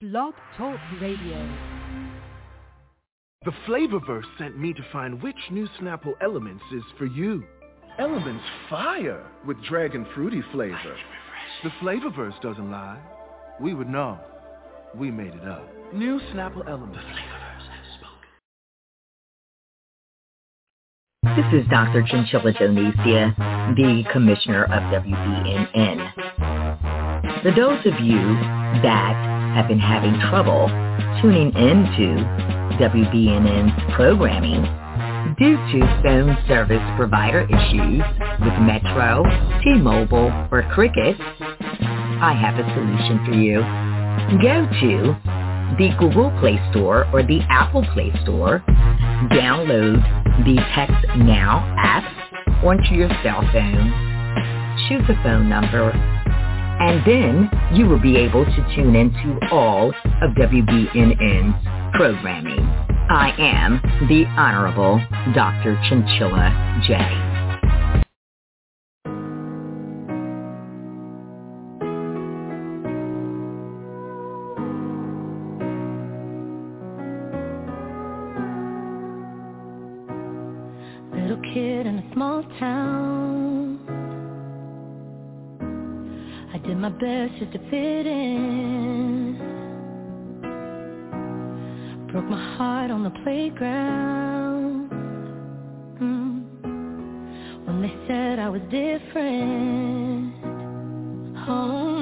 Blog Talk Radio. The Flavorverse sent me to find which new Snapple Elements is for you. Elements fire with dragon fruity flavor. The Flavorverse doesn't lie. We would know. We made it up. New Snapple Elements. The Flavorverse has spoken. This is Dr. Chinchilla Jonesia, the Commissioner of WBNN. For those of you that have been having trouble tuning into WBNN's programming due to phone service provider issues with Metro, T-Mobile, or Cricket, I have a solution for you. Go to the Google Play Store or the Apple Play Store, download the Text Now app onto your cell phone, choose a phone number, and then you will be able to tune into all of WBNN's programming. I am the Honorable Dr. Chinchilla J. Little kid in a small town, I did my best just to fit in. Broke my heart on the playground when they said I was different. Oh,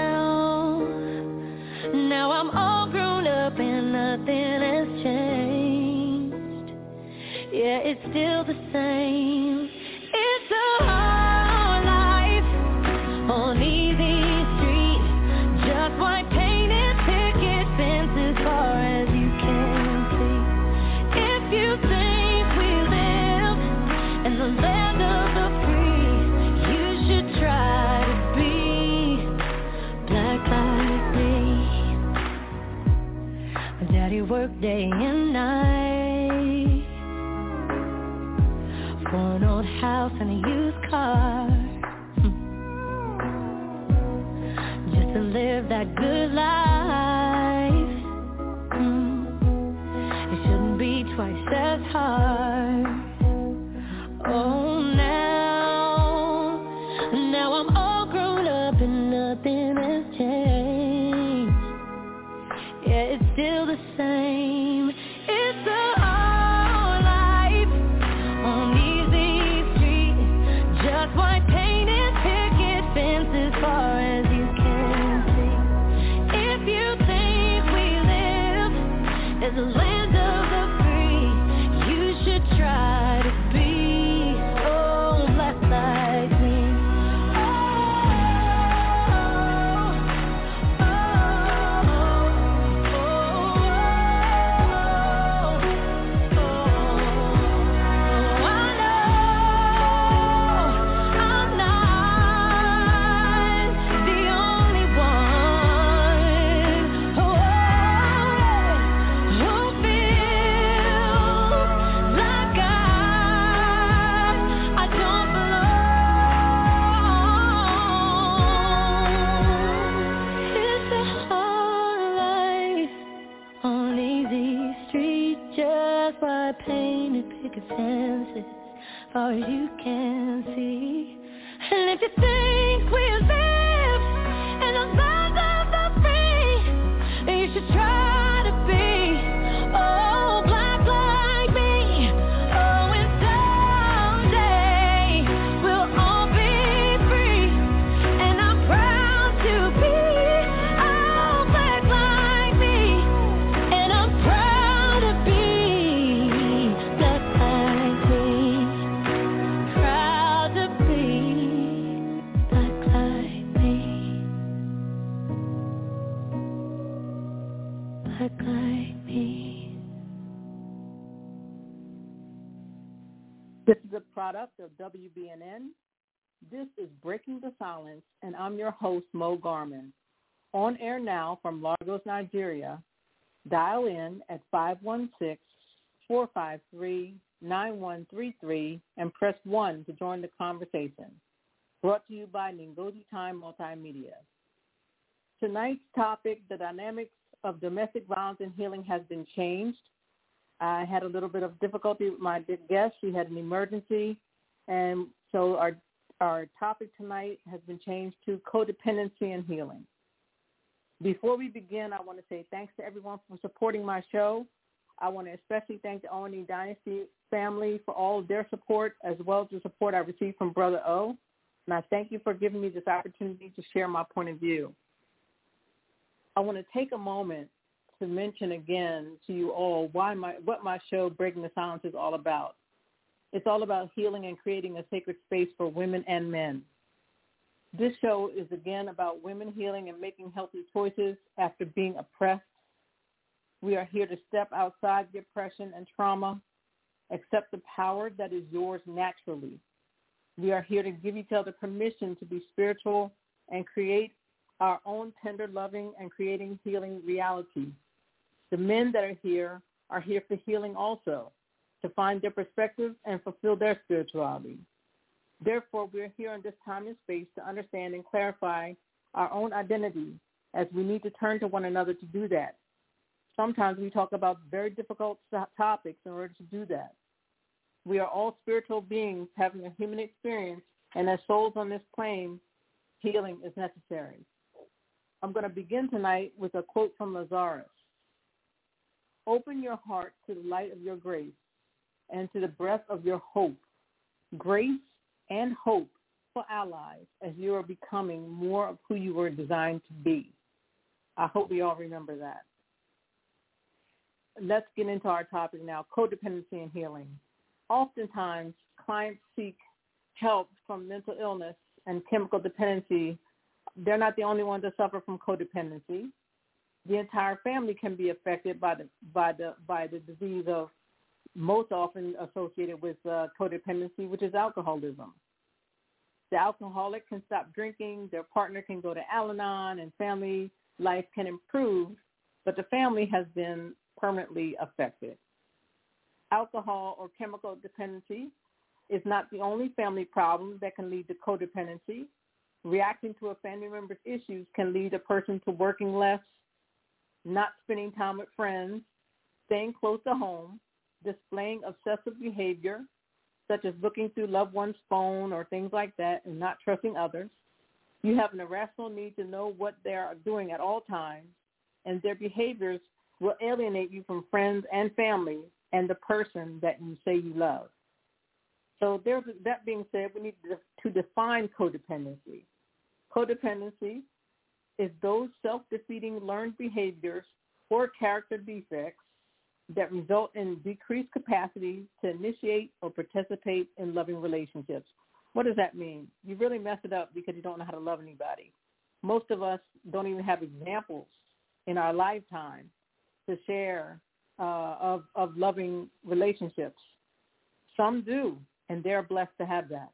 now I'm all grown up and nothing has changed. Yeah, it's still the same. It's a hard life on easy street, just white painted picket fences far as you can see. If you think we live in the land of the free, you should try to be black like me. My daddy worked day and night for an old house and a used car, just to live that good life. It shouldn't be twice as hard. Oh, now I'm all grown up and nothing has changed. Yeah, it's still the same. It's a hard life on easy street, just white painted picket fences far as you can see. If you think we live in the land of the free, you should try to be black like me. Painted picket fences, far as you can see. And if you think we live in the land of the free, then you should try to be black like me. Oh, and someday we'll all be free, and I'm proud to be black like me, and I'm proud to be black like me, proud to be black like me, black like me. This is a product of WBNN. This is Breaking the Silence, and I'm your host, Mo Garman. On air now from Lagos, Nigeria. Dial in at 516-453-9133 and press 1 to join the conversation. Brought to you by Ngozi Time Multimedia. Tonight's topic, the dynamics of domestic violence and healing has been changed. I had a little bit of difficulty with my guest. She had an emergency, and so our topic tonight has been changed to codependency and healing. Before we begin, I want to say thanks to everyone for supporting my show. I want to especially thank the O&E Dynasty family for all of their support, as well as the support I received from Brother O. And I thank you for giving me this opportunity to share my point of view. I want to take a moment to mention again to you all what my show, Breaking the Silence, is all about. It's all about healing and creating a sacred space for women and men. This show is again about women healing and making healthy choices after being oppressed. We are here to step outside the oppression and trauma, accept the power that is yours naturally. We are here to give each other permission to be spiritual and create our own tender, loving, and creating healing reality. The men that are here for healing also, to find their perspective and fulfill their spirituality. Therefore, we are here in this time and space to understand and clarify our own identity, as we need to turn to one another to do that. Sometimes we talk about very difficult topics in order to do that. We are all spiritual beings having a human experience, and as souls on this plane, healing is necessary. I'm going to begin tonight with a quote from Lazarus. Open your heart to the light of your grace and to the breath of your hope. Grace and hope for allies as you are becoming more of who you were designed to be. I hope we all remember that. Let's get into our topic now, codependency and healing. Oftentimes, clients seek help from mental illness and chemical dependency. They're not the only ones that suffer from codependency. The entire family can be affected by the disease of most often associated with codependency, which is alcoholism. The alcoholic can stop drinking, their partner can go to Al-Anon, and family life can improve, but the family has been permanently affected. Alcohol or chemical dependency is not the only family problem that can lead to codependency. Reacting to a family member's issues can lead a person to working less, not spending time with friends, staying close to home, displaying obsessive behavior, such as looking through loved one's phone or things like that and not trusting others. You have an irrational need to know what they are doing at all times, and their behaviors will alienate you from friends and family and the person that you say you love. So that being said, we need to define codependency. Codependency is those self-defeating learned behaviors or character defects that result in decreased capacity to initiate or participate in loving relationships. What does that mean? You really mess it up because you don't know how to love anybody. Most of us don't even have examples in our lifetime to share of loving relationships. Some do, and they're blessed to have that.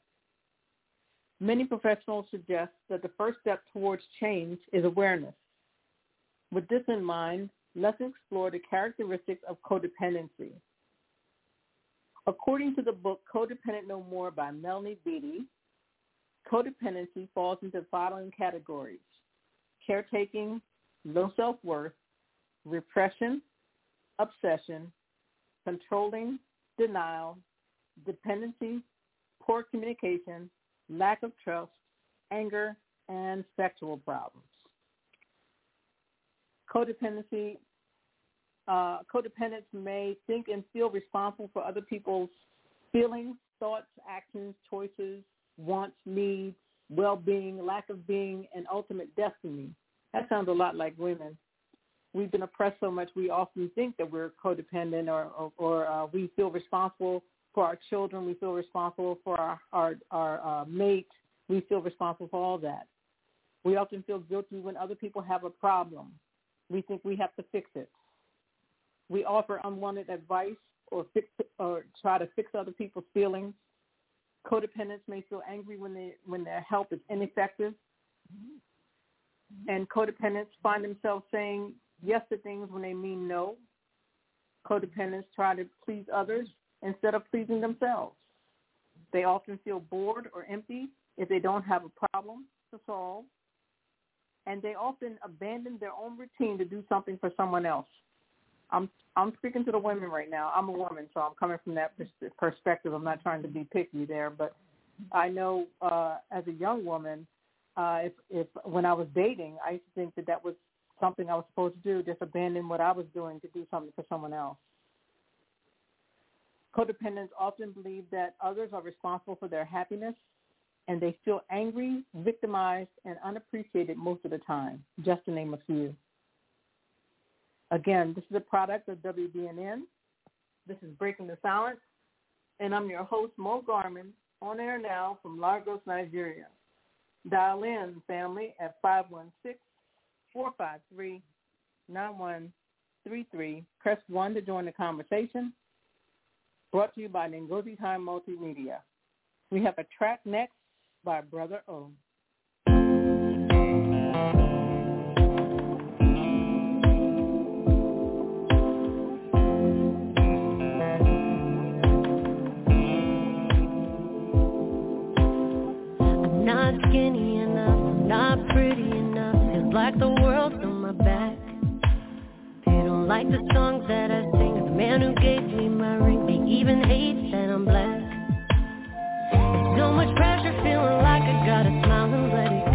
Many professionals suggest that the first step towards change is awareness. With this in mind, let's explore the characteristics of codependency. According to the book Codependent No More by Melanie Beattie, codependency falls into the following categories: caretaking, low self-worth, repression, obsession, controlling, denial, dependency, poor communication, lack of trust, anger, and sexual problems. Codependents may think and feel responsible for other people's feelings, thoughts, actions, choices, wants, needs, well-being, lack of being, and ultimate destiny. That sounds a lot like women. We've been oppressed so much we often think that we're codependent or we feel responsible for our children. We feel responsible for our mate. We feel responsible for all that. We often feel guilty when other people have a problem. We think we have to fix it. We offer unwanted advice or try to fix other people's feelings. Codependents may feel angry when their help is ineffective. And codependents find themselves saying yes to things when they mean no. Codependents try to please others instead of pleasing themselves. They often feel bored or empty if they don't have a problem to solve. and they often abandon their own routine to do something for someone else. I'm speaking to the women right now. I'm a woman, so I'm coming from that perspective. I'm not trying to be picky there, but I know as a young woman, if when I was dating, I used to think that was something I was supposed to do, just abandon what I was doing to do something for someone else. Codependents often believe that others are responsible for their happiness, and they feel angry, victimized, and unappreciated most of the time, just to name a few. Again, this is a product of WBNN. This is Breaking the Silence, and I'm your host, Mo Garman, on air now from Lagos, Nigeria. Dial in, family, at 516-453-9133. Press 1 to join the conversation. Brought to you by Ngozi Time Multimedia. We have a track next by Brother O. I'm not skinny enough, I'm not pretty enough. Feels like the world's on my back. If you don't like the songs that I sing, the man who gave me my ring, they even hate that I'm black. There's so much pressure, feeling like I gotta smile and let it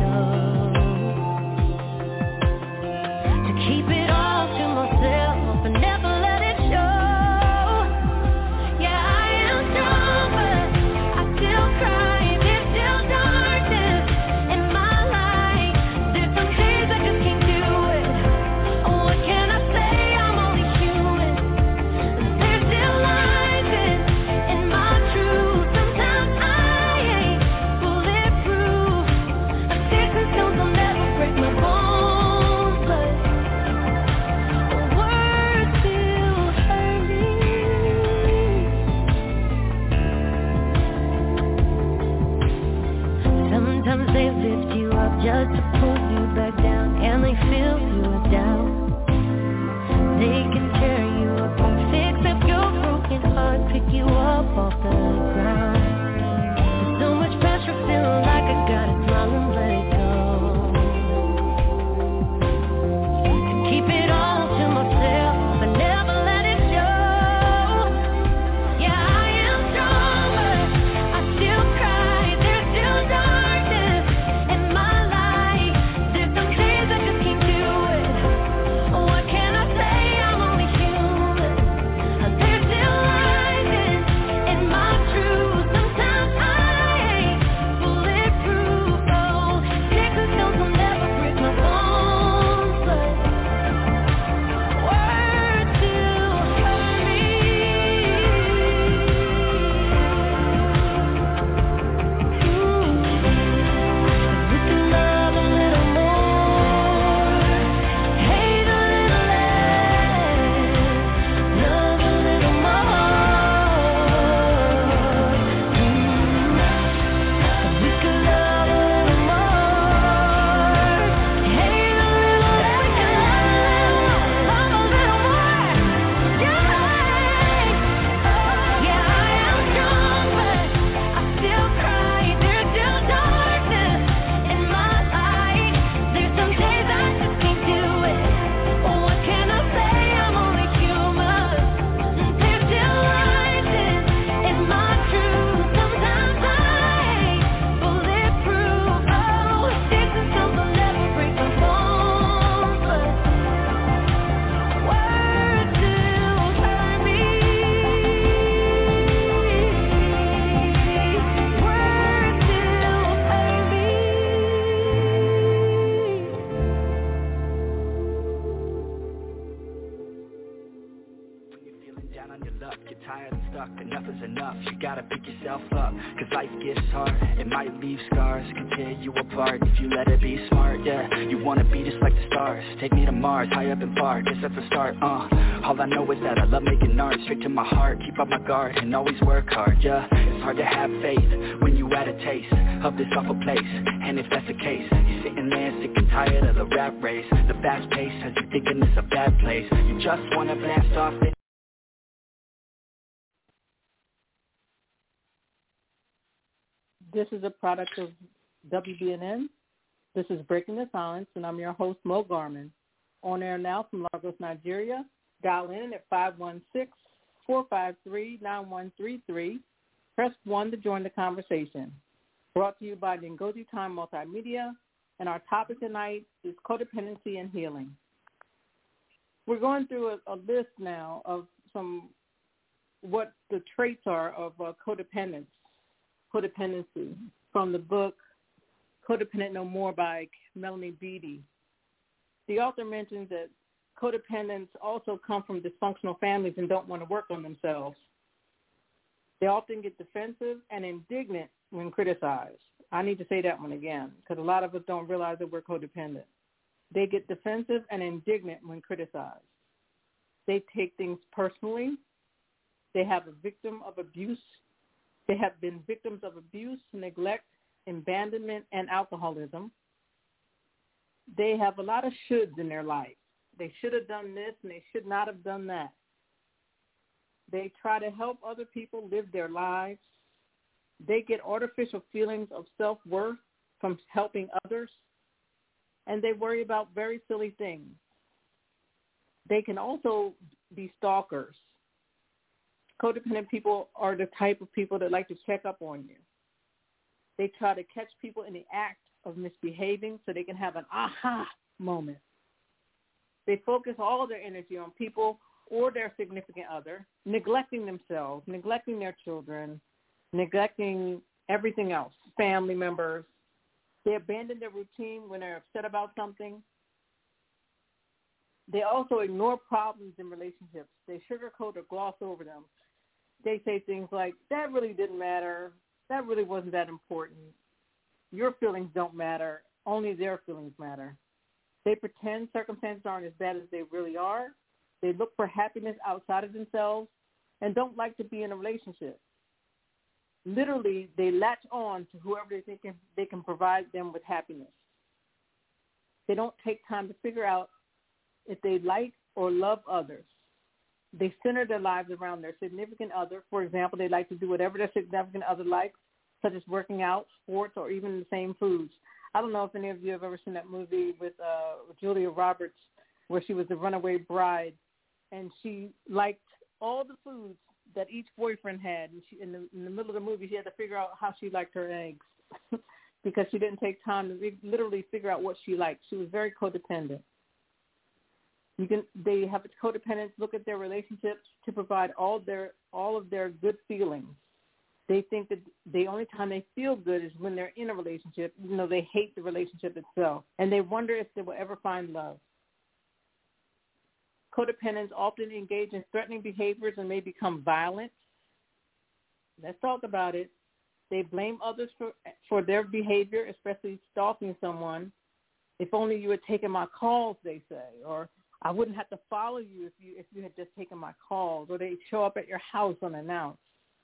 go. To keep it all to myself and never let it show. Yeah, I am strong, but I still cry. There's still darkness in my life. There's some days I just can't do it. Oh, what can I say? I'm only human. There's still lies in my truth. Sometimes I ain't bulletproof. Sticks and stones will never break my bones, but words still hurt me. Sometimes they lift you up just to pull you back down, and they fill you with doubt. They can tear you apart, fix up your broken heart, pick you up off the ground. There's so much pressure, feeling like I gotta smile and let it go. To keep it all to myself and never let it show. Yeah, I am strong, but I still cry. There's still darkness in my life. There's some days I just can't do it. What can I say? I'm only human. There's still lies in my truth. Sometimes I ain't bulletproof. Oh, sticks and stones will never break my bones, but words still hurt me. We can love a little more, hate a little less, love a little more. We can love a little more, hate a little less, love a little more. Yeah, I am strong, but I still cry. There's still darkness in my life. There's some days I just can't do it. What can I say? I'm only human. There's still lies in my truth. Sometimes I ain't bulletproof. Oh, sticks and stones will never break my bones, but words still hurt me. Words still hurt me. When you're feeling down on your luck, you're tired and stuck, enough is enough. You gotta pick yourself up, cause life gets hard. It might leave scars, can tear you apart if you let it be smart, yeah. You wanna be just like the stars, take me to Mars, high up and far, guess that's a start, All I know is that I love making art, straight to my heart, keep up my guard, and always work hard, yeah. It's hard to have faith when you had a taste of this awful place, and if that's the case, you're sitting there sick and tired of the rap race. The fast pace has you thinking it's a bad place. You just wanna blast off it. This is a product of WBNN. This is Breaking the Silence, and I'm your host, Mo Garmin. On air now from Lagos, Nigeria. Dial in at 516-453-9133. Press 1 to join the conversation. Brought to you by the Ngozi Time Multimedia, and our topic tonight is codependency and healing. We're going through a list now of what the traits are of codependency from the book Codependent No More by Melanie Beattie. The author mentions that codependents also come from dysfunctional families and don't want to work on themselves. They often get defensive and indignant when criticized. I need to say that one again because a lot of us don't realize that we're codependent. They get defensive and indignant when criticized. They take things personally. They have a victim of abuse. They have been victims of abuse, neglect, abandonment, and alcoholism. They have a lot of shoulds in their life. They should have done this and they should not have done that. They try to help other people live their lives. They get artificial feelings of self-worth from helping others. And they worry about very silly things. They can also be stalkers. Codependent people are the type of people that like to check up on you. They try to catch people in the act of misbehaving so they can have an aha moment. They focus all their energy on people or their significant other, neglecting themselves, neglecting their children, neglecting everything else, family members. They abandon their routine when they're upset about something. They also ignore problems in relationships. They sugarcoat or gloss over them. They say things like, that really didn't matter. That really wasn't that important. Your feelings don't matter. Only their feelings matter. They pretend circumstances aren't as bad as they really are. They look for happiness outside of themselves and don't like to be in a relationship. Literally, they latch on to whoever they think they can provide them with happiness. They don't take time to figure out if they like or love others. They center their lives around their significant other. For example, they like to do whatever their significant other likes, such as working out, sports, or even the same foods. I don't know if any of you have ever seen that movie with Julia Roberts where she was the runaway bride, and she liked all the foods that each boyfriend had. And she, in the middle of the movie, she had to figure out how she liked her eggs because she didn't take time to literally figure out what she liked. She was very codependent. They have codependents look at their relationships to provide all of their good feelings. They think that the only time they feel good is when they're in a relationship, even though they hate the relationship itself. And they wonder if they will ever find love. Codependents often engage in threatening behaviors and may become violent. Let's talk about it. They blame others for their behavior, especially stalking someone. If only you had taken my calls, they say, or I wouldn't have to follow you if you had just taken my calls, or they show up at your house unannounced.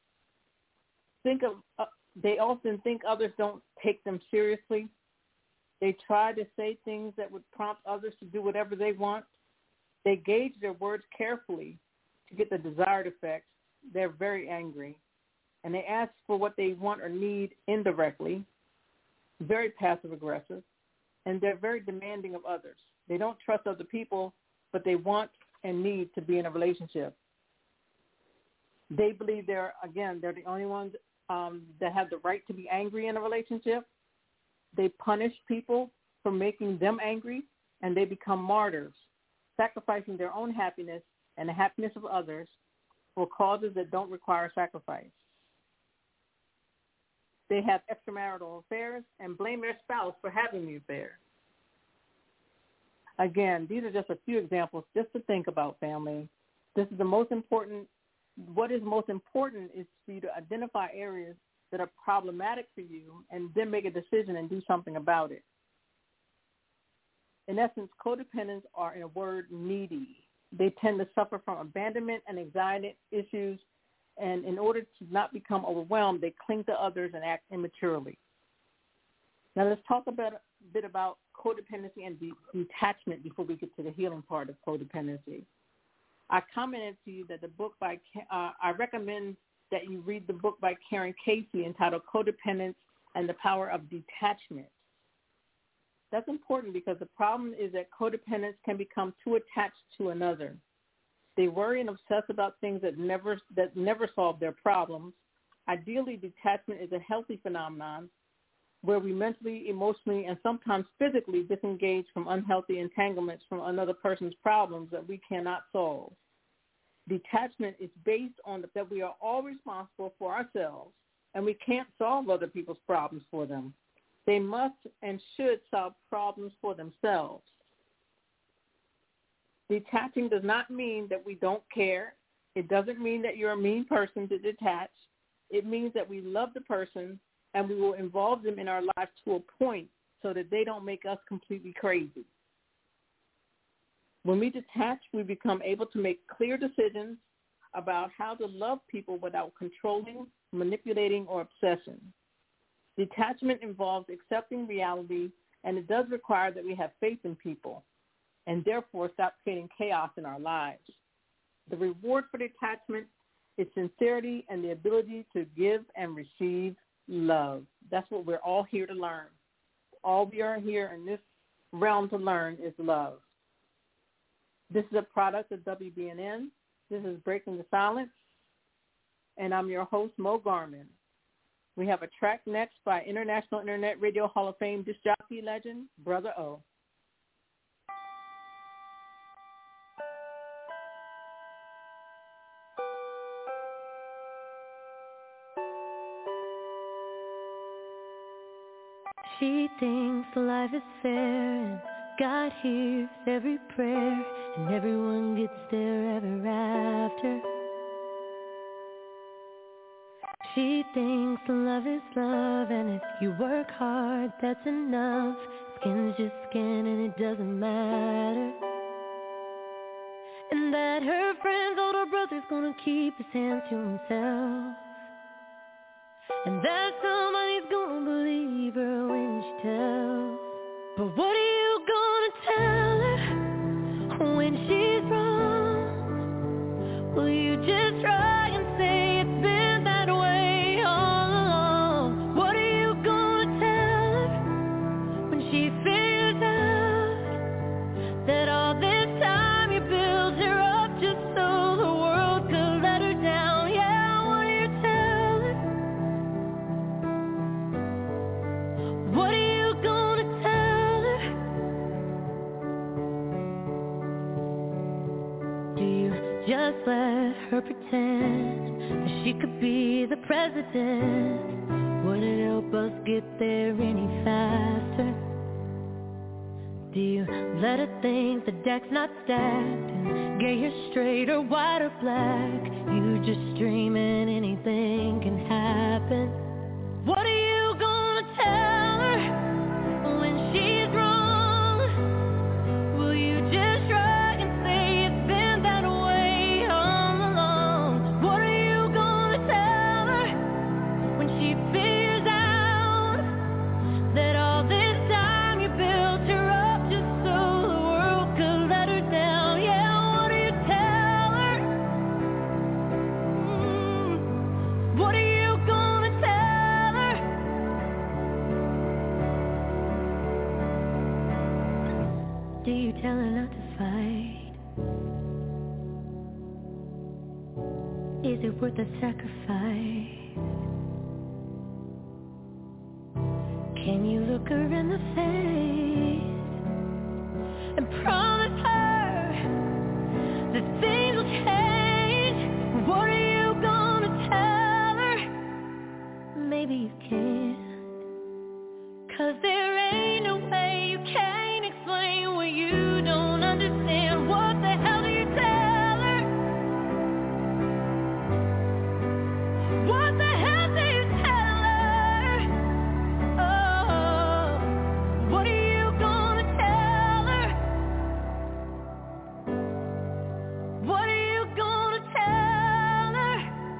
They often think others don't take them seriously. They try to say things that would prompt others to do whatever they want. They gauge their words carefully to get the desired effect. They're very angry, and they ask for what they want or need indirectly, very passive-aggressive, and they're very demanding of others. They don't trust other people, but they want and need to be in a relationship. They believe they're the only ones that have the right to be angry in a relationship. They punish people for making them angry, and they become martyrs, sacrificing their own happiness and the happiness of others for causes that don't require sacrifice. They have extramarital affairs and blame their spouse for having the affair. Again, these are just a few examples just to think about, family. This is the most important. What is most important is for you to identify areas that are problematic for you and then make a decision and do something about it. In essence, codependents are, in a word, needy. They tend to suffer from abandonment and anxiety issues, and in order to not become overwhelmed, they cling to others and act immaturely. Now let's talk a bit about codependency and detachment before we get to the healing part of codependency. I commented to you that the book I recommend that you read the book by Karen Casey entitled Codependence and the Power of Detachment. That's important because the problem is that codependents can become too attached to another. They worry and obsess about things that never solve their problems. Ideally, detachment is a healthy phenomenon where we mentally, emotionally, and sometimes physically disengage from unhealthy entanglements from another person's problems that we cannot solve. Detachment is based on that we are all responsible for ourselves, and we can't solve other people's problems for them. They must and should solve problems for themselves. Detaching does not mean that we don't care. It doesn't mean that you're a mean person to detach. It means that we love the person and we will involve them in our lives to a point so that they don't make us completely crazy. When we detach, we become able to make clear decisions about how to love people without controlling, manipulating, or obsessing. Detachment involves accepting reality, and it does require that we have faith in people and therefore stop creating chaos in our lives. The reward for detachment is sincerity and the ability to give and receive love. That's what we're all here to learn. All we are here in this realm to learn is love. This is a product of WBNN. This is Breaking the Silence, and I'm your host, Mo Garmin. We have a track next by International Internet Radio Hall of Fame disc jockey legend, Brother O. She thinks life is fair and God hears every prayer and everyone gets there ever after. She thinks love is love, and if you work hard, that's enough. Skin's just skin, and it doesn't matter. And that her friend's older brother's gonna keep his hands to himself, and that somebody's gonna believe her when she tells. But what are you gonna tell her when she's wrong? Will you just try and say it's been that way all along? What are you gonna tell her when she figures out that all this time you built her up just so the world could let her down? Yeah, what do you tell her? What are you gonna tell her? Do you just let her pretend that she could be the president? Would it help us get there any faster? Do you let her think the deck's not stacked and gay or straight or white or black? You just dream and anything can happen. What are you gonna tell her when she's wrong? Will you just try and say it's been that way all along? What are you gonna tell her when she figures out that all this time you built her up just so the world could let her down? Yeah, what do you tell her? What are you gonna tell her? Do you tell her not to fight? Is it worth the sacrifice? Can you look her in the face and promise her that things will change? What are you gonna tell her? Maybe you can't, 'cause there ain't no way you can explain what you don't understand. What the hell do you tell her? What the hell do you tell her? Oh, what are you gonna tell her? What are you gonna tell her?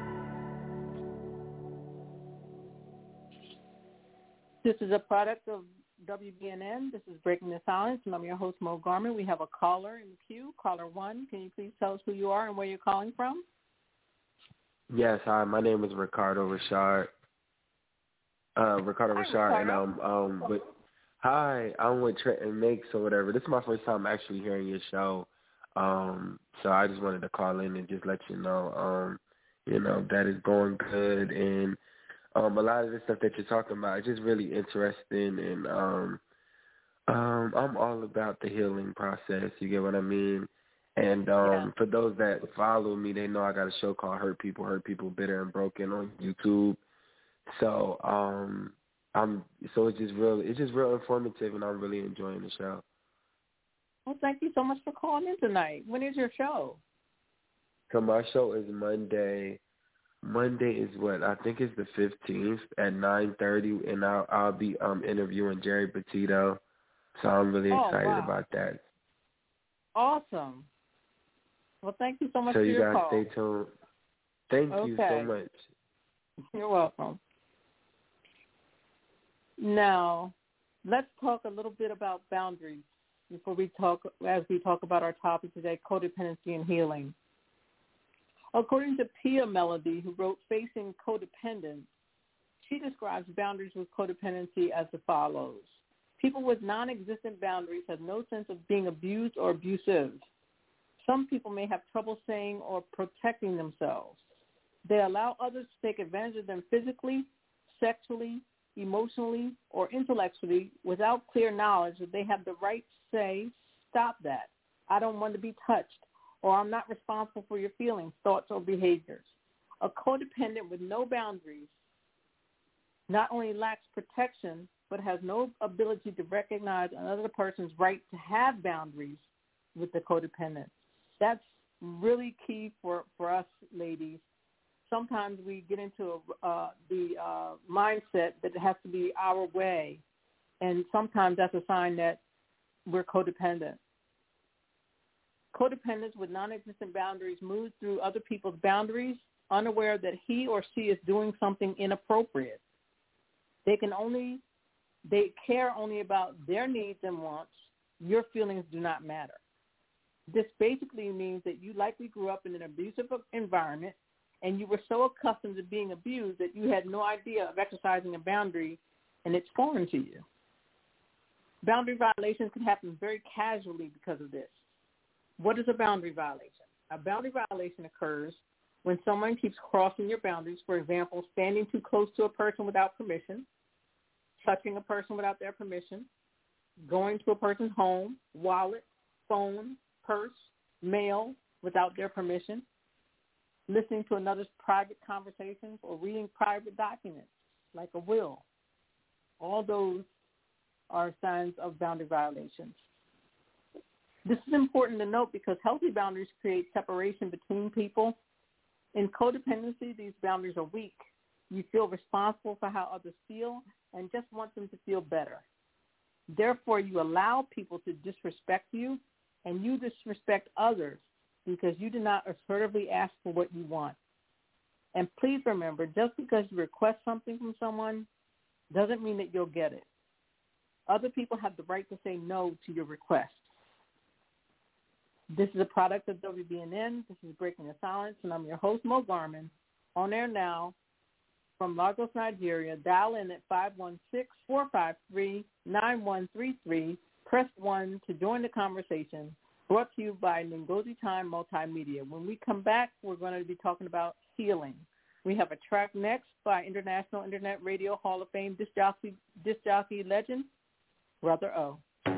This is a product of WBNN. This is Breaking the Silence, and I'm your host, Mo Garmin. We have a caller in the queue. Caller 1, can you please tell us who you are and where you're calling from? Yes, hi. My name is Ricardo Richard. Ricardo Hi, Richard, and Ricardo. Hi, I'm with Trenton Makes or whatever. This is my first time actually hearing your show. So I just wanted to call in and just let you know, that is going good. And a lot of the stuff that you're talking about is just really interesting. And I'm all about the healing process. You get what I mean? And for those that follow me, they know I got a show called Hurt People, Bitter and Broken on YouTube. So it's just real informative, and I'm really enjoying the show. Well, thank you so much for calling in tonight. When is your show? So my show is Monday. Monday is what? I think it's the 15th at 9:30, and I'll be interviewing Jerry Petito. So I'm really excited about that. Awesome. Well, thank you so much for your call. So you guys stay tuned. Thank you so much. You're welcome. Now, let's talk a little bit about boundaries before we talk about our topic today, codependency and healing. According to Pia Melody, who wrote Facing Codependence, she describes boundaries with codependency as follows. People with non-existent boundaries have no sense of being abused or abusive. Some people may have trouble saying or protecting themselves. They allow others to take advantage of them physically, sexually, emotionally, or intellectually without clear knowledge that they have the right to say, stop that. I don't want to be touched, or I'm not responsible for your feelings, thoughts, or behaviors. A codependent with no boundaries not only lacks protection, but has no ability to recognize another person's right to have boundaries with the codependent. That's really key for us ladies. Sometimes we get into the mindset that it has to be our way, and sometimes that's a sign that we're codependent. Codependents with non-existent boundaries move through other people's boundaries, unaware that he or she is doing something inappropriate. They care only about their needs and wants. Your feelings do not matter. This basically means that you likely grew up in an abusive environment, and you were so accustomed to being abused that you had no idea of exercising a boundary, and it's foreign to you. Boundary violations can happen very casually because of this. What is a boundary violation? A boundary violation occurs when someone keeps crossing your boundaries, for example, standing too close to a person without permission, touching a person without their permission, going to a person's home, wallet, phone, purse, mail without their permission, listening to another's private conversations, or reading private documents like a will. All those are signs of boundary violations. This is important to note because healthy boundaries create separation between people. In codependency, these boundaries are weak. You feel responsible for how others feel and just want them to feel better. Therefore, you allow people to disrespect you, and you disrespect others because you do not assertively ask for what you want. And please remember, just because you request something from someone doesn't mean that you'll get it. Other people have the right to say no to your request. This is a product of WBNN. This is Breaking the Silence, and I'm your host, Mo Garmin, on air now from Lagos, Nigeria. Dial in at 516-453-9133. Press 1 to join the conversation, brought to you by Ngozi Time Multimedia. When we come back, we're going to be talking about healing. We have a track next by International Internet Radio Hall of Fame disc jockey legend, Brother O.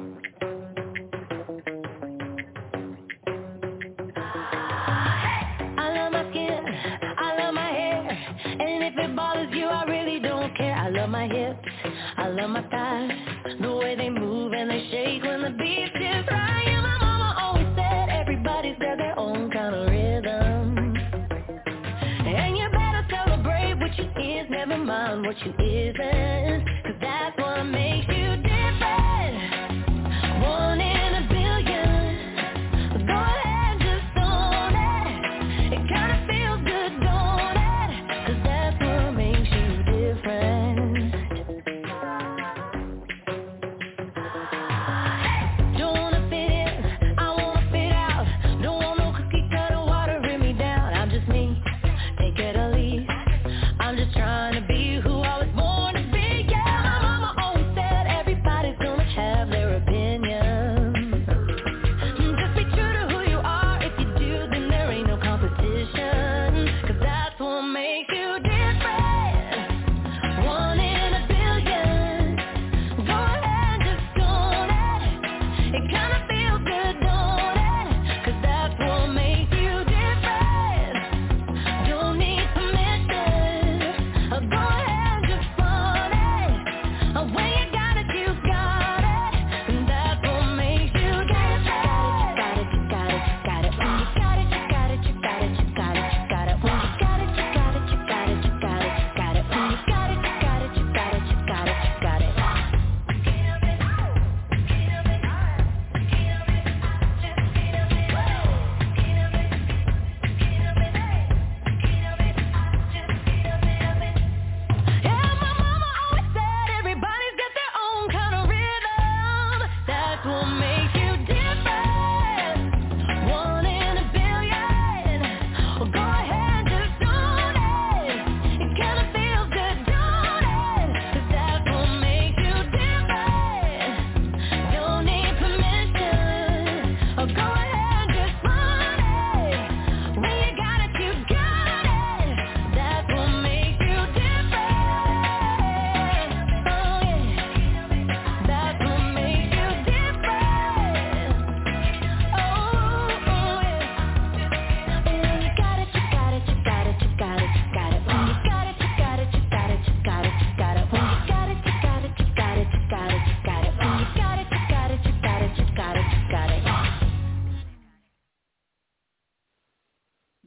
I love my hips, I love my thighs, the way they move and they shake when the beat is right. And my mama always said everybody's got their own kind of rhythm, and you better celebrate what you is, never mind what you isn't, 'cause that's what makes you different. One in a billion, go ahead, just own it. It kinda feels good, don't it? 'Cause that's what makes you different. Trying to be who I was born to be.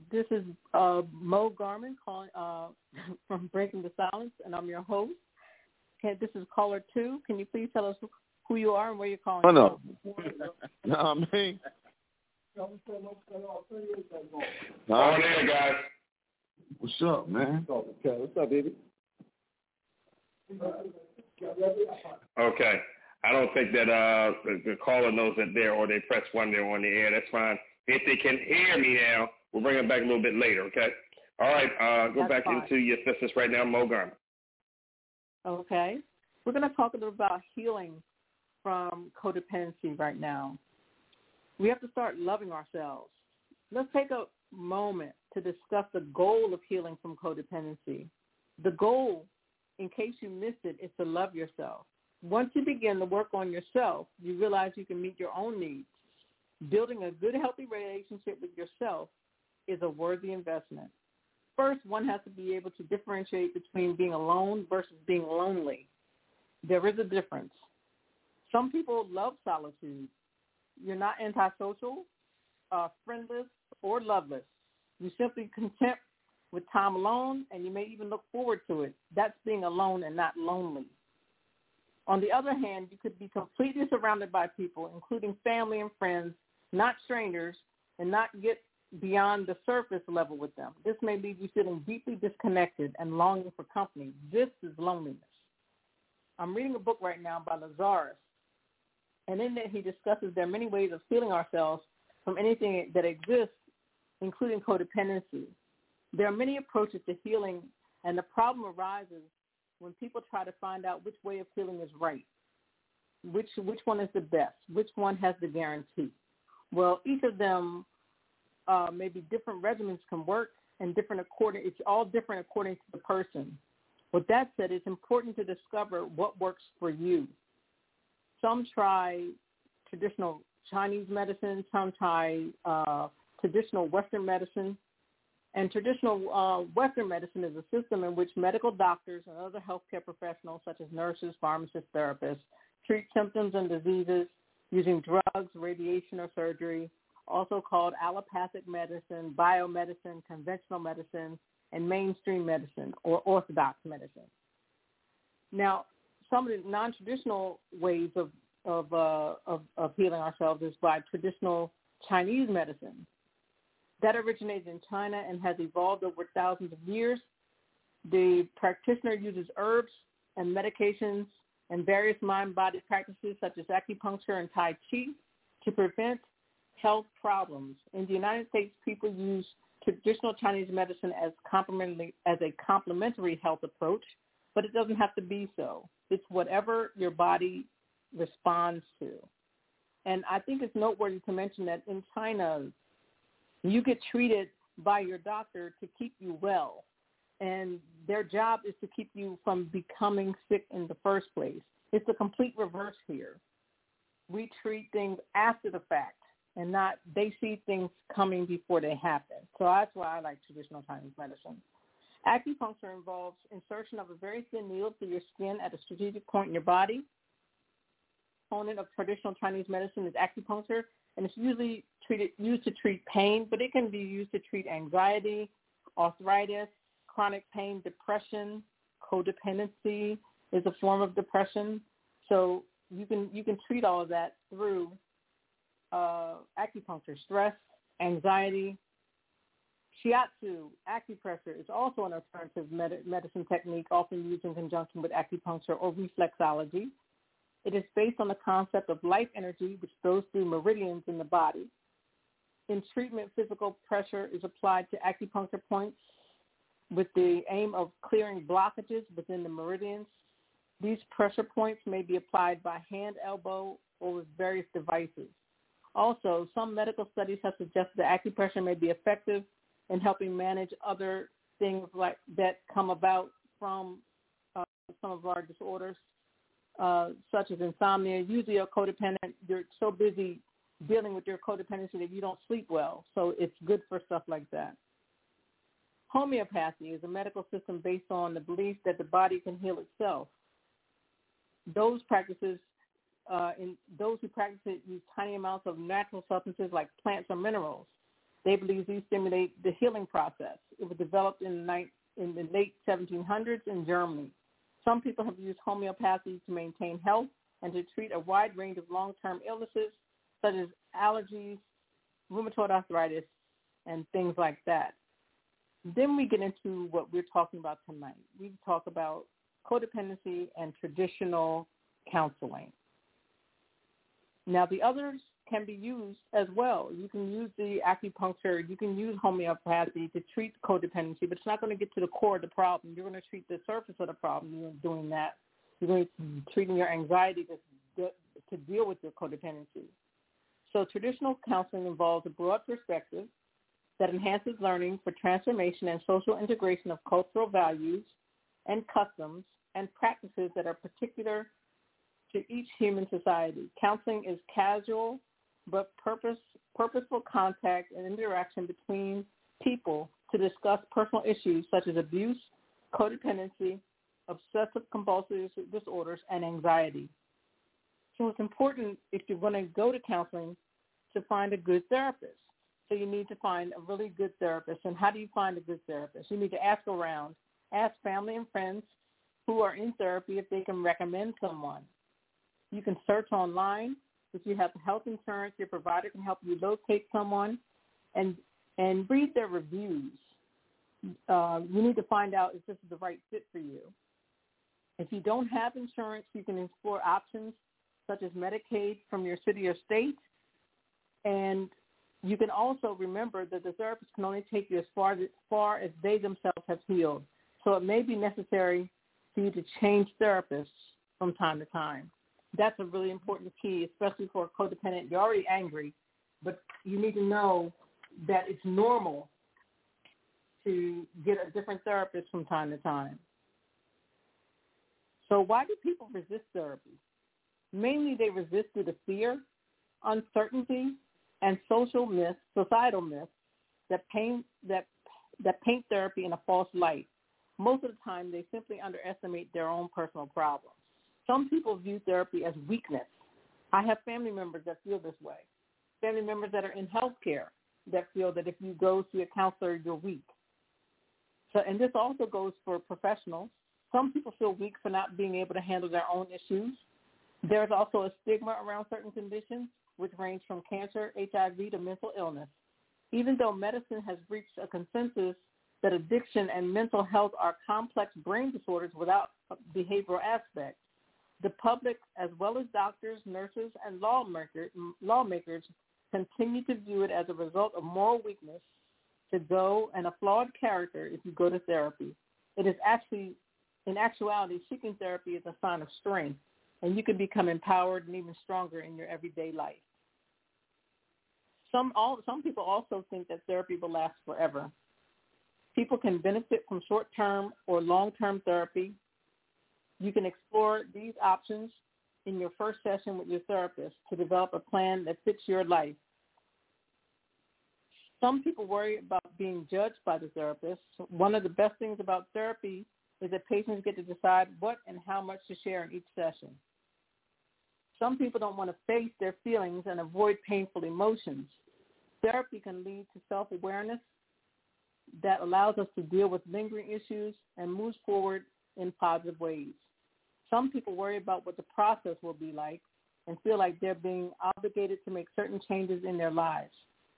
This is Mo Garman calling from Breaking the Silence, and I'm your host. This is caller 2. Can you please tell us who you are and where you're calling from? No, me. On there, guys. What's up, man? Okay, what's up, baby? Okay. I don't think that the caller knows that they're, or they press 1, they're on the air. That's fine. If they can hear me now, we'll bring them back a little bit later, okay? All right, go back into your assistance right now, Mo Garman. Okay. We're going to talk a little about healing from codependency right now. We have to start loving ourselves. Let's take a moment to discuss the goal of healing from codependency. The goal, in case you missed it, is to love yourself. Once you begin to work on yourself, you realize you can meet your own needs. Building a good, healthy relationship with yourself is a worthy investment. First, one has to be able to differentiate between being alone versus being lonely. There is a difference. Some people love solitude. You're not antisocial, friendless, or loveless. You're simply content with time alone, and you may even look forward to it. That's being alone and not lonely. On the other hand, you could be completely surrounded by people, including family and friends, not strangers, and not get beyond the surface level with them. This may leave you feeling deeply disconnected and longing for company. This is loneliness. I'm reading a book right now by Lazarus, and in it he discusses there are many ways of healing ourselves from anything that exists, including codependency. There are many approaches to healing, and the problem arises when people try to find out which way of healing is right, which one is the best, which one has the guarantee. Well, each of them maybe different regimens can work, and it's all different according to the person. With that said, it's important to discover what works for you. Some try traditional Chinese medicine, some try traditional Western medicine. And traditional Western medicine is a system in which medical doctors and other healthcare professionals, such as nurses, pharmacists, therapists, treat symptoms and diseases using drugs, radiation, or surgery, also called allopathic medicine, biomedicine, conventional medicine, and mainstream medicine, or orthodox medicine. Now, some of the non-traditional ways of healing ourselves is by traditional Chinese medicine. That originated in China and has evolved over thousands of years. The practitioner uses herbs and medications and various mind-body practices such as acupuncture and Tai Chi to prevent health problems. In the United States, people use traditional Chinese medicine as a complementary health approach, but it doesn't have to be so. It's whatever your body responds to. And I think it's noteworthy to mention that in China, you get treated by your doctor to keep you well, and their job is to keep you from becoming sick in the first place. It's the complete reverse here. We treat things after the fact, and not they see things coming before they happen. So that's why I like traditional Chinese medicine. Acupuncture involves insertion of a very thin needle through your skin at a strategic point in your body. The component of traditional Chinese medicine is acupuncture, and it's usually used to treat pain, but it can be used to treat anxiety, arthritis, chronic pain, depression. Codependency is a form of depression. So you can treat all of that through acupuncture. Stress, anxiety. Shiatsu, acupressure, is also an alternative medicine technique often used in conjunction with acupuncture or reflexology. It is based on the concept of life energy, which goes through meridians in the body. In treatment, physical pressure is applied to acupuncture points with the aim of clearing blockages within the meridians. These pressure points may be applied by hand, elbow, or with various devices. Also, some medical studies have suggested that acupressure may be effective in helping manage other things like that come about from some of our disorders, such as insomnia. Usually you're codependent. You're so busy dealing with your codependency that you don't sleep well, so it's good for stuff like that. Homeopathy is a medical system based on the belief that the body can heal itself. Those who practice it use tiny amounts of natural substances like plants or minerals. They believe these stimulate the healing process. It was developed in the late 1700s in Germany. Some people have used homeopathy to maintain health and to treat a wide range of long-term illnesses such as allergies, rheumatoid arthritis, and things like that. Then we get into what we're talking about tonight. We talk about codependency and traditional counseling. Now, the others can be used as well. You can use the acupuncture. You can use homeopathy to treat codependency, but it's not going to get to the core of the problem. You're going to treat the surface of the problem. You're doing that. You're going to be treating your anxiety to deal with your codependency. So traditional counseling involves a broad perspective that enhances learning for transformation and social integration of cultural values and customs and practices that are particular to each human society. Counseling is casual but purposeful contact and interaction between people to discuss personal issues such as abuse, codependency, obsessive-compulsive disorders, and anxiety. So it's important, if you're going to go to counseling, to find a good therapist. So you need to find a really good therapist. And how do you find a good therapist? You need to ask around. Ask family and friends who are in therapy if they can recommend someone. You can search online. If you have health insurance, your provider can help you locate someone and read their reviews. You need to find out if this is the right fit for you. If you don't have insurance, you can explore options such as Medicaid from your city or state. And you can also remember that the therapist can only take you as far as they themselves have healed. So it may be necessary for you to change therapists from time to time. That's a really important key, especially for a codependent. You're already angry, but you need to know that it's normal to get a different therapist from time to time. So why do people resist therapy? Mainly they resist due to fear, uncertainty, and societal myths that paint therapy in a false light. Most of the time, they simply underestimate their own personal problems. Some people view therapy as weakness. I have family members that feel this way. Family members that are in healthcare that feel that if you go see a counselor, you're weak. So, and this also goes for professionals. Some people feel weak for not being able to handle their own issues. There's also a stigma around certain conditions, which range from cancer, HIV, to mental illness. Even though medicine has reached a consensus that addiction and mental health are complex brain disorders without behavioral aspects, the public, as well as doctors, nurses, and lawmakers, continue to view it as a result of moral weakness to go and a flawed character if you go to therapy. It is actually, in actuality, seeking therapy is a sign of strength, and you can become empowered and even stronger in your everyday life. Some people also think that therapy will last forever. People can benefit from short-term or long-term therapy. You can explore these options in your first session with your therapist to develop a plan that fits your life. Some people worry about being judged by the therapist. One of the best things about therapy is that patients get to decide what and how much to share in each session. Some people don't want to face their feelings and avoid painful emotions. Therapy can lead to self-awareness that allows us to deal with lingering issues and moves forward in positive ways. Some people worry about what the process will be like and feel like they're being obligated to make certain changes in their lives.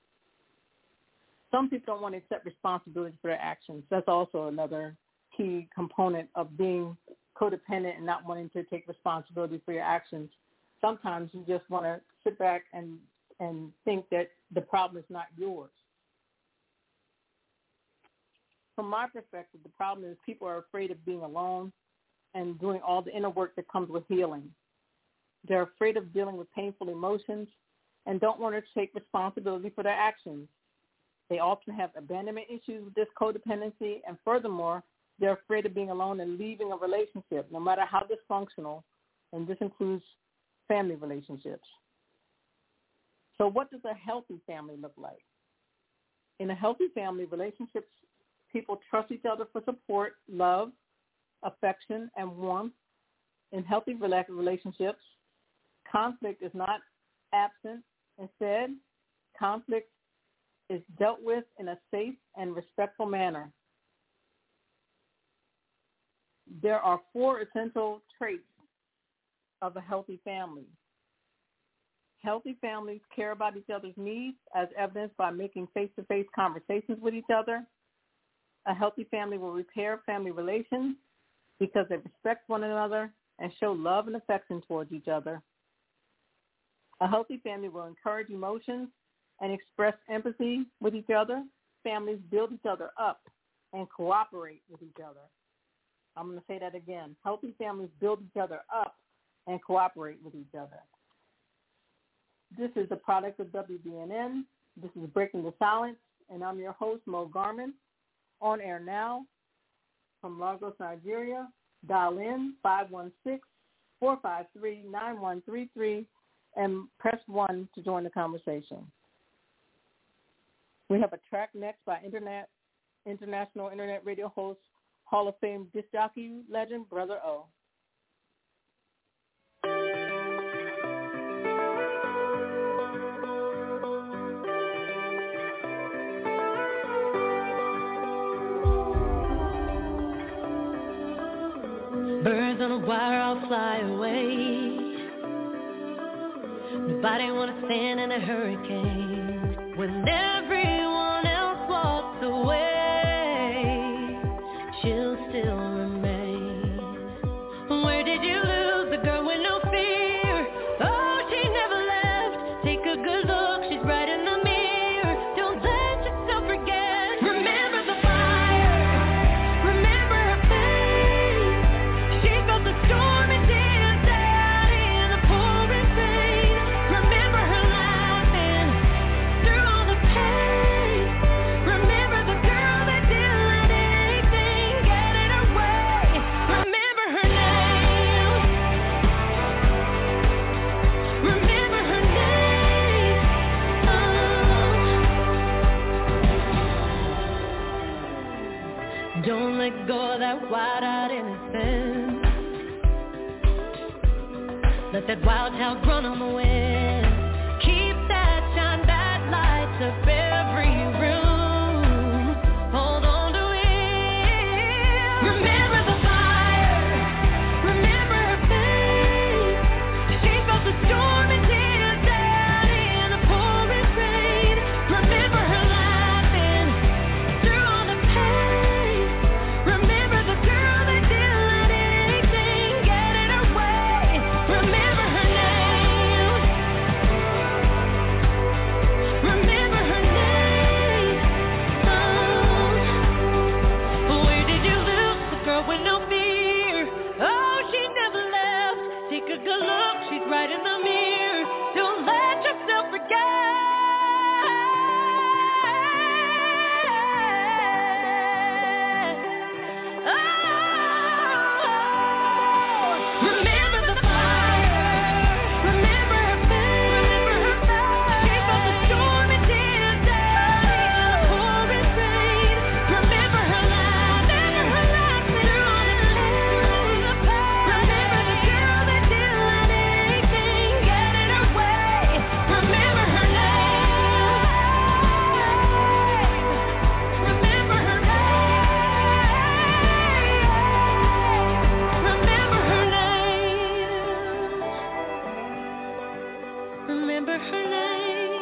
Some people don't want to accept responsibility for their actions. That's also another key component of being codependent and not wanting to take responsibility for your actions. Sometimes you just want to sit back and think that the problem is not yours. From my perspective, the problem is people are afraid of being alone and doing all the inner work that comes with healing. They're afraid of dealing with painful emotions and don't want to take responsibility for their actions. They often have abandonment issues with this codependency, and furthermore, they're afraid of being alone and leaving a relationship, no matter how dysfunctional, and this includes family relationships. So what does a healthy family look like? In a healthy family, relationships, people trust each other for support, love, affection, and warmth. In healthy relationships, conflict is not absent. Instead, conflict is dealt with in a safe and respectful manner. There are 4 essential traits of a healthy family. Healthy families care about each other's needs, as evidenced by making face-to-face conversations with each other. A healthy family will repair family relations because they respect one another and show love and affection towards each other. A healthy family will encourage emotions and express empathy with each other. Families build each other up and cooperate with each other. I'm going to say that again. Healthy families build each other up and cooperate with each other. This is a product of WBNN. This is Breaking the Silence, and I'm your host, Mo Garmin. On air now from Lagos, Nigeria. Dial in 516-453-9133 and press 1 to join the conversation. We have a track next by international internet radio host, Hall of Fame disc jockey legend, Brother O. Birds on a wire, I'll fly away. Nobody wanna stand in a hurricane when everyone else walks away. She'll still remain. Where did you lose the girl with no fear? Oh, she never left. Take a good look, she's right in the mirror. Don't let yourself forget. Remember the fire. Remember her face. She felt the storm and danced out in the pouring rain. Remember her laughing through all the pain. Remember the girl that didn't let anything get in her way. Remember her name. Remember her name. Oh. Don't let go of that wide-eyed innocence. Let that wild child run on the wind. Keep that shine, that lights up every room. Hold on to it. Remember the fire. Remember her face. She felt the storm and danced out in the pouring rain. Remember her laughing through all the pain. Remember the girl that didn't let anything get in her way. Remember her name. Remember her name. Oh, where did you lose the girl with no fear? Oh, she never left. Take a good look, she's right in the mirror. Don't let yourself forget. Oh, remember the fire. Remember her face. She felt the storm and danced out in the pouring rain. Remember her laughing through all the pain. Remember the girl that didn't let anything get in her way. Remember her name. Remember her name. Remember her name. Remember her name.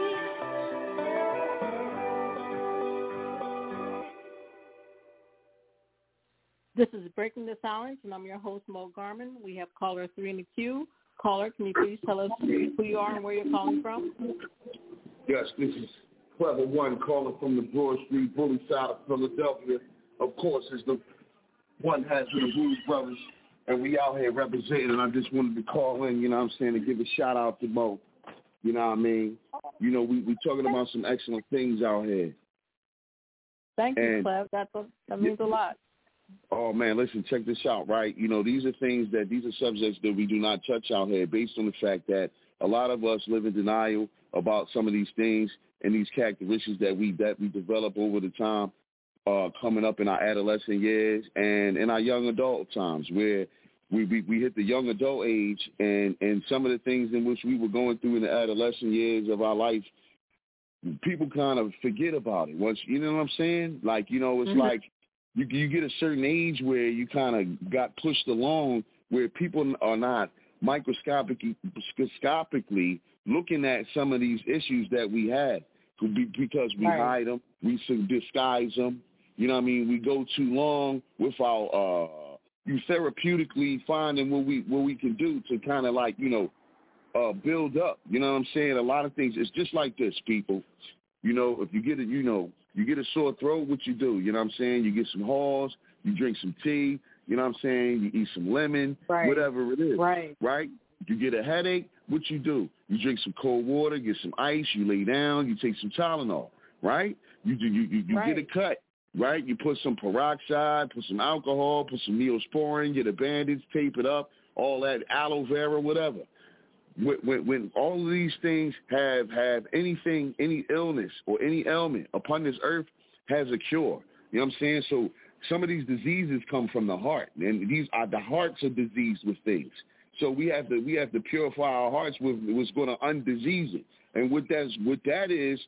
This is Breaking the Silence, and I'm your host, Mo Garmin. We have caller 3 in the queue. Caller, can you please tell us who you are and where you're calling from? Yes, this is Clever One calling from the Broad Street Bully side of Philadelphia. Of course, it's the one half of the Blues Brothers, and we out here representing, and I just wanted to call in, you know what I'm saying, to give a shout-out to Mo. You know what I mean? You know, we talking about some excellent things out here. Thank you, And- Clev. That means a lot. Oh, man, listen, check this out, right? You know, these are subjects that we do not touch out here based on the fact that a lot of us live in denial about some of these things and these characteristics that we develop over the time coming up in our adolescent years and in our young adult times where we hit the young adult age and some of the things in which we were going through in the adolescent years of our life people kind of forget about it. Once, you know what I'm saying? Like, you know, it's like you get a certain age where you kind of got pushed along where people are not microscopically looking at some of these issues that we had because we hide them, we disguise them. You know what I mean? We go too long with our you therapeutically finding what we can do to kind of like, you know, build up. You know what I'm saying? A lot of things. It's just like this, people. You know, if you get it, you know, you get a sore throat, what you do? You know what I'm saying? You get some Halls, you drink some tea. You know what I'm saying? You eat some lemon, whatever it is. Right? You get a headache, what you do? You drink some cold water, get some ice, you lay down, you take some Tylenol, right? You get a cut, right? You put some peroxide, put some alcohol, put some Neosporin, get a bandage, tape it up, all that, aloe vera, whatever. When all of these things have anything, any illness or any ailment upon this earth has a cure. You know what I'm saying? So some of these diseases come from the heart, and the hearts are diseased with things. So we have to purify our hearts with what's going to undisease it. And what that is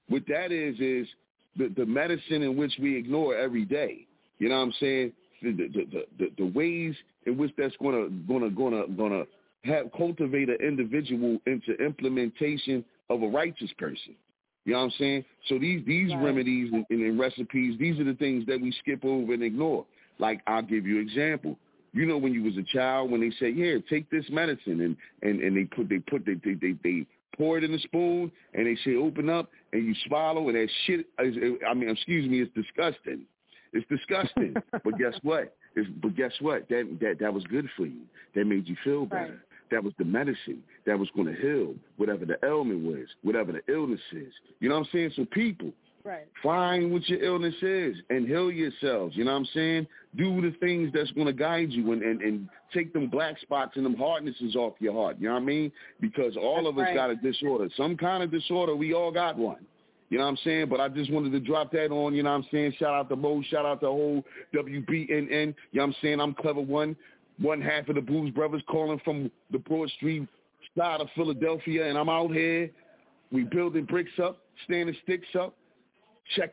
the medicine in which we ignore every day. You know what I'm saying? The ways in which that's gonna have cultivate an individual into implementation of a righteous person. You know what I'm saying? So these remedies and recipes, these are the things that we skip over and ignore. Like, I'll give you an example. You know, when you was a child, when they say, "Here, take this medicine," and they pour it in a spoon, and they say, "Open up," and you swallow, and that shit. It's disgusting. It's disgusting. But guess what? That was good for you. That made you feel better. That was the medicine that was going to heal whatever the ailment was, whatever the illness is. You know what I'm saying? So people, find what your illness is and heal yourselves. You know what I'm saying? Do the things that's going to guide you and take them black spots and them hardnesses off your heart. You know what I mean? Because all of us got a disorder. Some kind of disorder. We all got one. You know what I'm saying? But I just wanted to drop that on, you know what I'm saying? Shout out to Mo, shout out to the whole WBNN. You know what I'm saying? I'm Clever one half of the Blues Brothers calling from the Broad Street side of Philadelphia, and I'm out here. We building bricks up, standing sticks up. Check.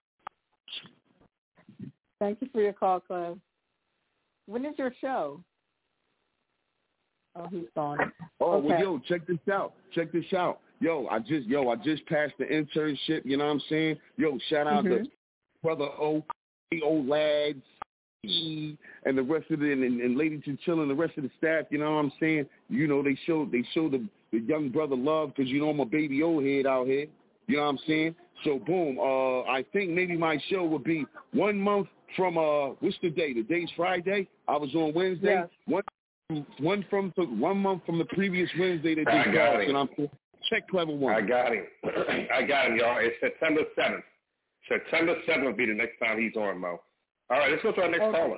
Thank you for your call, Clev. When is your show? Oh, he's gone. Oh, okay. Well, yo, check this out. Yo, I just passed the internship, you know what I'm saying? Yo, shout out to Brother O lads, and the rest of and Lady Chinchilla and the rest of the staff, you know what I'm saying? You know, they show the young brother love because, you know, I'm a baby old head out here. You know what I'm saying? So, boom, I think maybe my show would be 1 month from, what's the day? The day's Friday. I was on Wednesday. Yes. 1 month from the previous Wednesday that they passed, and I'm check Clever One. I got him, y'all. It's September 7th. September 7th will be the next time he's on, Mo. All right, let's go to our next caller.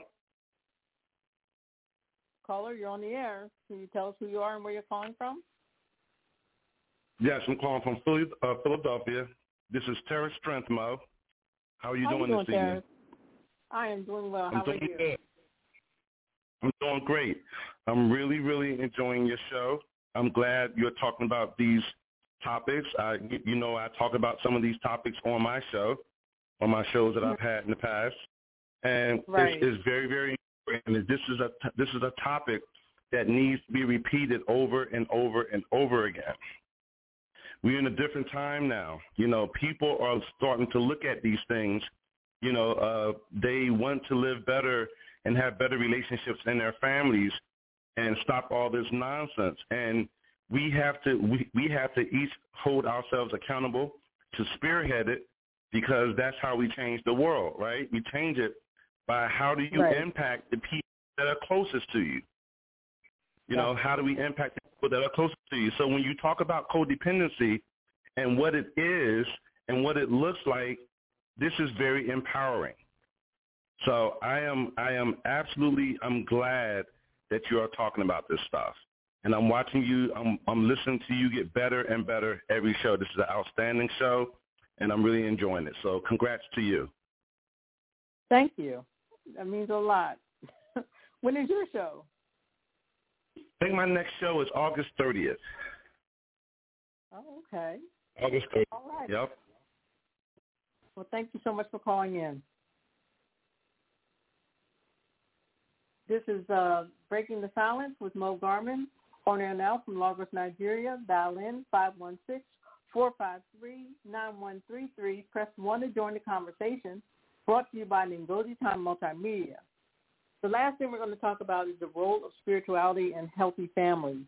Caller, you're on the air. Can you tell us who you are and where you're calling from? Yes, I'm calling from Philadelphia. This is Terrence Strength, Mo. How are you doing this evening? I am doing well. How are you? Good. I'm doing great. I'm really, really enjoying your show. I'm glad you're talking about these topics. I talk about some of these topics on my shows that I've had in the past, and it's very, very important. This is a topic that needs to be repeated over and over and over again. We're in a different time now. You know, people are starting to look at these things. You know, they want to live better and have better relationships in their families and stop all this nonsense. And we have to each hold ourselves accountable to spearhead it, because that's how we change the world, right? We change it by how do you impact the people that are closest to you? You know, how do we impact the people that are closest to you? So when you talk about codependency and what it is and what it looks like, this is very empowering. So I'm glad that you are talking about this stuff. And I'm watching you, I'm listening to you get better and better every show. This is an outstanding show, and I'm really enjoying it. So congrats to you. Thank you. That means a lot. When is your show? I think my next show is August 30th. Oh, okay. August 3rd. All right. Yep. Well, thank you so much for calling in. This is Breaking the Silence with Mo Garmin. On air now from Lagos, Nigeria. Dial in 516-453-9133. Press 1 to join the conversation. Brought to you by Ngozi Time Multimedia. The last thing we're going to talk about is the role of spirituality in healthy families.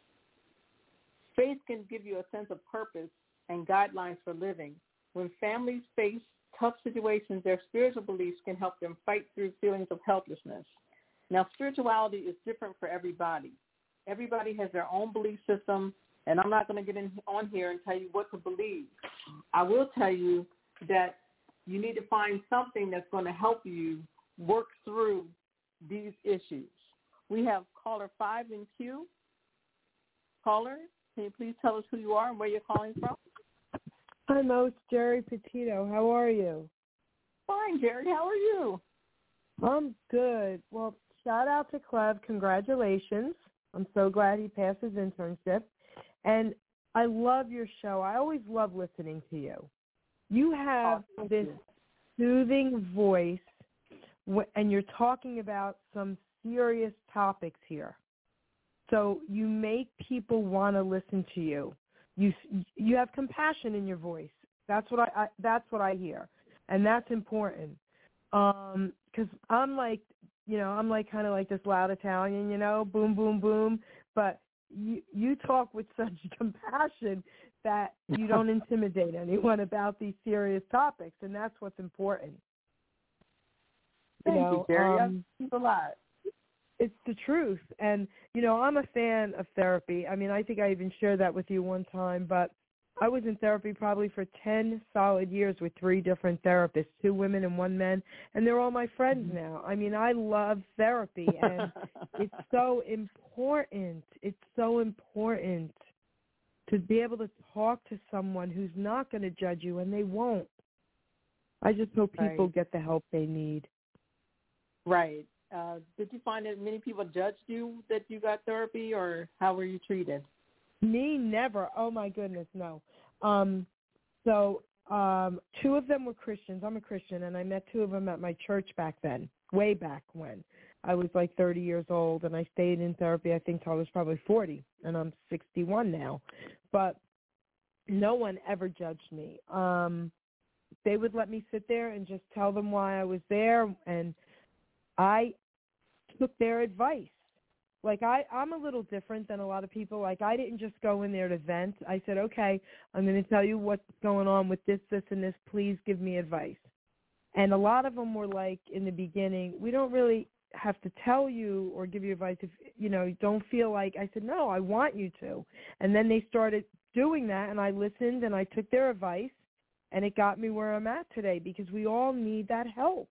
Faith can give you a sense of purpose and guidelines for living. When families face tough situations, their spiritual beliefs can help them fight through feelings of helplessness. Now, spirituality is different for everybody. Everybody has their own belief system, and I'm not going to get on here and tell you what to believe. I will tell you that you need to find something that's going to help you work through these issues. We have caller 5 in queue. Caller, can you please tell us who you are and where you're calling from? Hi, Mo. It's Jerry Petito. How are you? Fine, Jerry. How are you? I'm good. Well, shout out to Clev. Congratulations. I'm so glad he passed his internship. And I love your show. I always love listening to you. You have this soothing voice, and you're talking about some serious topics here. So you make people want to listen to you. You have compassion in your voice. That's what I hear, and that's important. Because I'm like kind of like this loud Italian, boom, boom, boom. But you talk with such compassion that you don't intimidate anyone about these serious topics, and that's what's important. Thank you, Jerry. That's a lot. It's the truth. And, I'm a fan of therapy. I mean, I think I even shared that with you one time, but I was in therapy probably for 10 solid years with 3 different therapists, 2 women and 1 man, and they're all my friends now. I mean, I love therapy, and it's so important. It's so important to be able to talk to someone who's not going to judge you, and they won't. I just hope people get the help they need. Right. Did you find that many people judged you that you got therapy, or how were you treated? Me, never. Oh, my goodness, no. 2 of them were Christians. I'm a Christian, and I met 2 of them at my church back then, way back when. I was like 30 years old, and I stayed in therapy, I think, till I was probably 40, and I'm 61 now. But no one ever judged me. They would let me sit there and just tell them why I was there, and I took their advice. Like, I'm a little different than a lot of people. Like, I didn't just go in there to vent. I said, okay, I'm going to tell you what's going on with this, and this. Please give me advice. And a lot of them were like, in the beginning, we don't really have to tell you or give you advice if, you don't feel like. I said, no, I want you to. And then they started doing that, and I listened, and I took their advice, and it got me where I'm at today, because we all need that help.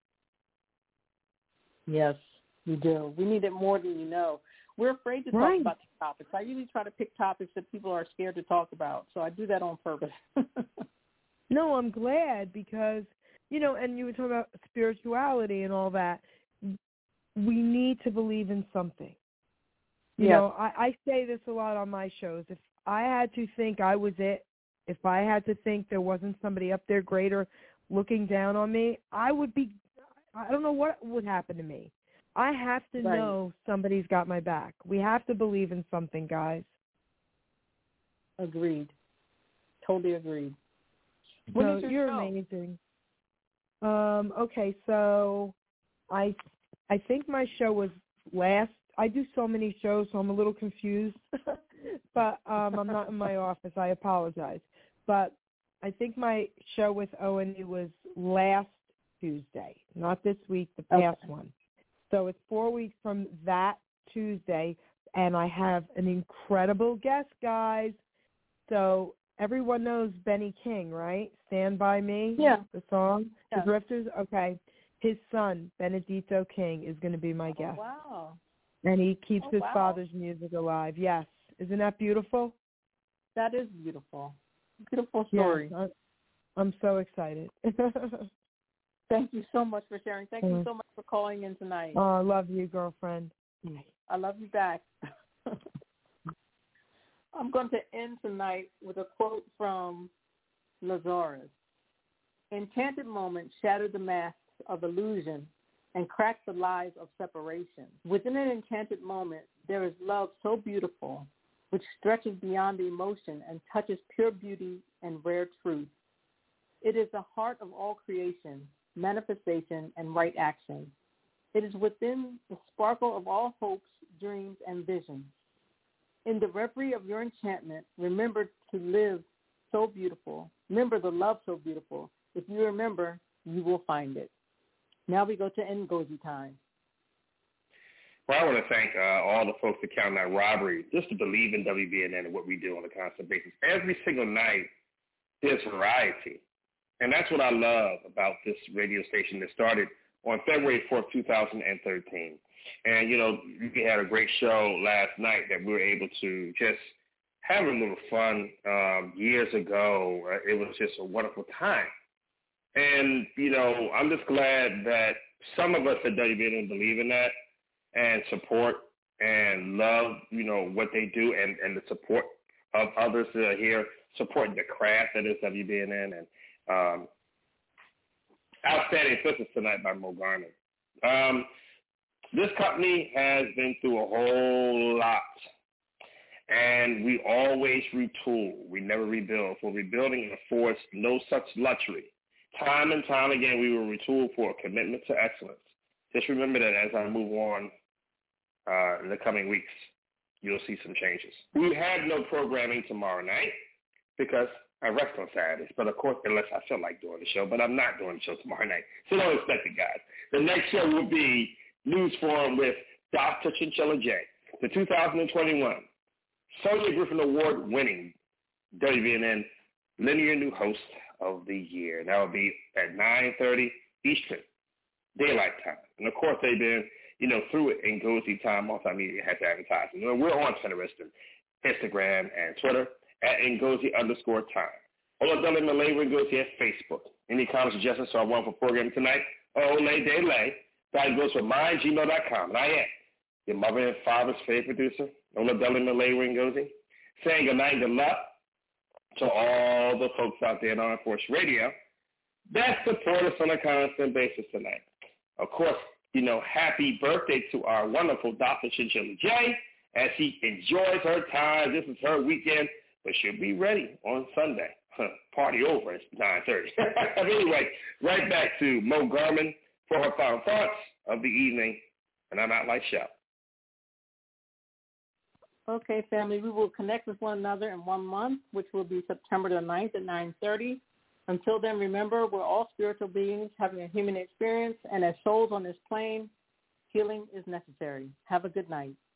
Yes, we do. We need it more than you know. We're afraid to talk about these topics. I usually try to pick topics that people are scared to talk about, so I do that on purpose. No, I'm glad because, and you were talking about spirituality and all that. We need to believe in something. You know, I say this a lot on my shows. If I had to think I was it, if I had to think there wasn't somebody up there greater looking down on me, I don't know what would happen to me. I have to know somebody's got my back. We have to believe in something, guys. Agreed. Totally agreed. You're amazing. Okay, so I think my show was last. I do so many shows, so I'm a little confused. But I'm not in my office. I apologize. But I think my show with O&E was last Tuesday, not this week, the past one. So it's 4 weeks from that Tuesday, and I have an incredible guest, guys. So everyone knows Benny King, right? Stand By Me, the song, The Drifters. Okay. His son, Benedito King, is going to be my guest. Wow. And he keeps his father's music alive. Yes. Isn't that beautiful? That is beautiful. Beautiful story. Yes, I'm so excited. Thank you so much for sharing. Thank you so much for calling in tonight. Oh, I love you, girlfriend. I love you back. I'm going to end tonight with a quote from Lazarus. Enchanted moments shatter the masks of illusion and crack the lies of separation. Within an enchanted moment, there is love so beautiful, which stretches beyond the emotion and touches pure beauty and rare truth. It is the heart of all creation, manifestation, and right action. It is within the sparkle of all hopes, dreams, and visions. In the reverie of your enchantment, remember to live so beautiful. Remember the love so beautiful. If you remember, you will find it. Now we go to Ngozi time. Well, I want to thank all the folks that count that robbery, just to believe in WBNN and what we do on a constant basis. Every single night, there's variety. And that's what I love about this radio station that started on February 4th, 2013. And, you know, we had a great show last night that we were able to just have a little fun. Years ago, it was just a wonderful time. And, you know, I'm just glad that some of us at WBNN believe in that and support and love, you know, what they do and the support of others that are here supporting the craft that is WBNN. And outstanding assistance tonight by Mo Garman. This company has been through a whole lot, and we always retool. We never rebuild. For rebuilding affords no such luxury. Time and time again, we will retool for a commitment to excellence. Just remember that as I move on in the coming weeks, you'll see some changes. We have no programming tomorrow night because I rest on Saturdays, but of course, unless I feel like doing the show, but I'm not doing the show tomorrow night, so don't expect it, guys. The next show will be News Forum with Dr. Chinchilla J, the 2021 Sonia Griffin Award-winning WBNN Linear New Host of the Year. That will be at 9:30 Eastern Daylight Time. And, of course, they've been, you know, through it. Ngozi Time Multimedia has advertising. You know, we're on Pinterest and Instagram and Twitter at Ngozi_time. Oladele Malay Ngozi at Facebook. Any comments, suggestions or one for programming tonight? Oladele. That goes for mygmail.com. And I am your mother and father's favorite producer, Oladele Malay Ngozi, saying good night and good luck to all the folks out there on Armed Force Radio that support us on a constant basis tonight. Of course, you know, happy birthday to our wonderful Dr. Chinchilla J as she enjoys her time. This is her weekend, but she'll be ready on Sunday. Party over. It's 9:30. Anyway, right back to Mo Garman for her final thoughts of the evening, and I'm Out Like Show. Okay, family, we will connect with one another in 1 month, which will be September the 9th at 9:30. Until then, remember, we're all spiritual beings having a human experience, and as souls on this plane, healing is necessary. Have a good night.